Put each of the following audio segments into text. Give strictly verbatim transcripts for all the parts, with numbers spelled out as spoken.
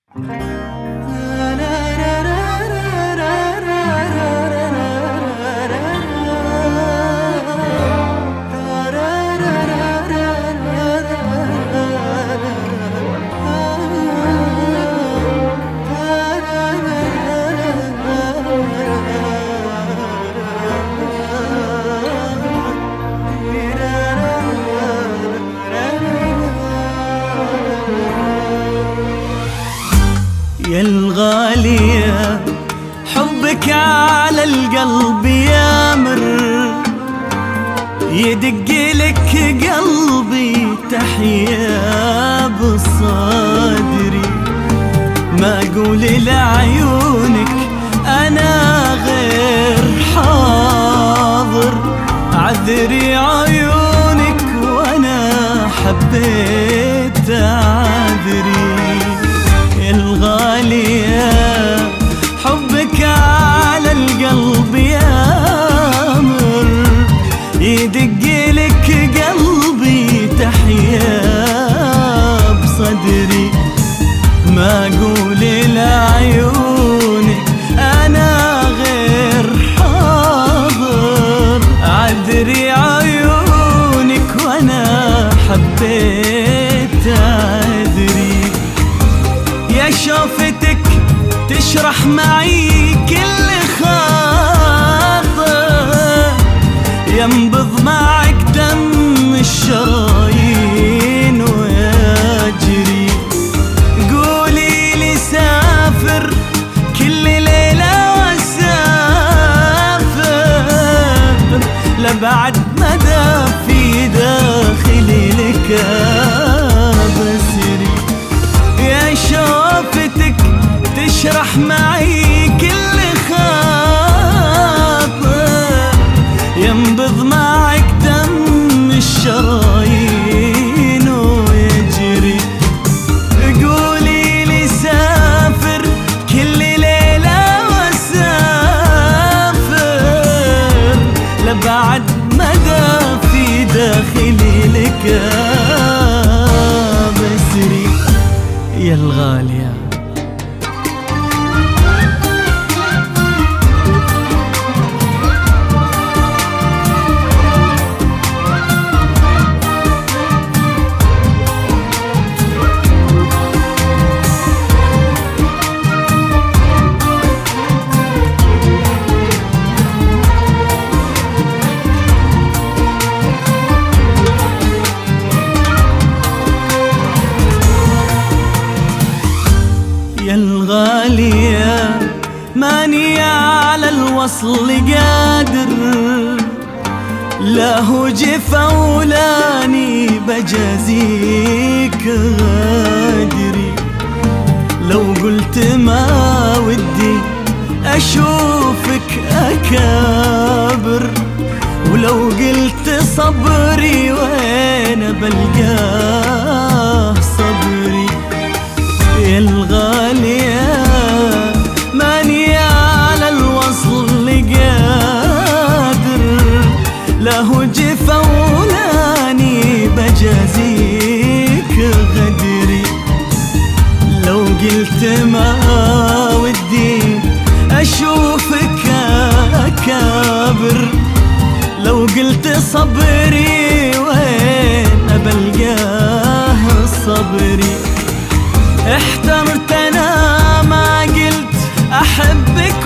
يا الغالية حبك على القلب يامر، يدق لك قلبي تحيا بصدري، ما أقول لعيونك أنا غير حاضر، عذري عيونك وأنا حبيت عذري. الغالية حبك على القلب يامر، يدق لك قلبي تحيا بصدري، ما أقول لعيونك أنا غير حاضر، عذري عيونك وأنا حبيت عذري. يا شوفتك تشرح معي كل خاطر، ينبض معك دم الشرايين ويجري، قولي لي سافر كل ليلة وسافر، لبعد مدى في داخلي لك بسري. يا شوفتك تشرح معي كل خاطر، ينبض معك دم الشرايين ويجري، قولي لي سافر كل ليلة وسافر، لبعد مدى في داخلي لك بسري. يا الغالية يا الغالية ماني على الوصل قادر، لا هو جفا ولاني بجازيك غادري، لو قلت ما ودي أشوفك أكابر، ولو قلت صبري وين بلقاه صبري. يا الغالية ماني على الوصل قادر، لا هو جفا ولاني بجازيك غدري، لو قلت ما ودي أشوفك أكابر، لو قلت صبري وين بلقاه صبري. احترت انا ما قلت احبك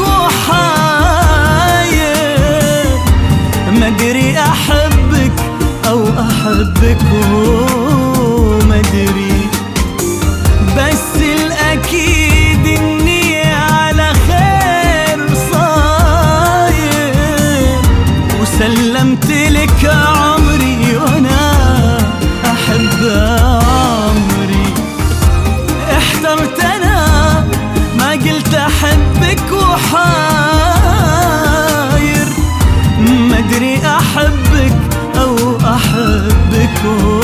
وحاير، ما ادري احبك او احبك وما ادري، بس الاكيد اني على خير صاير، وسلمت لك عمري وانا احب عمري. احترت انا ما قلت احبك وحاير، ما ادري احبك او احبك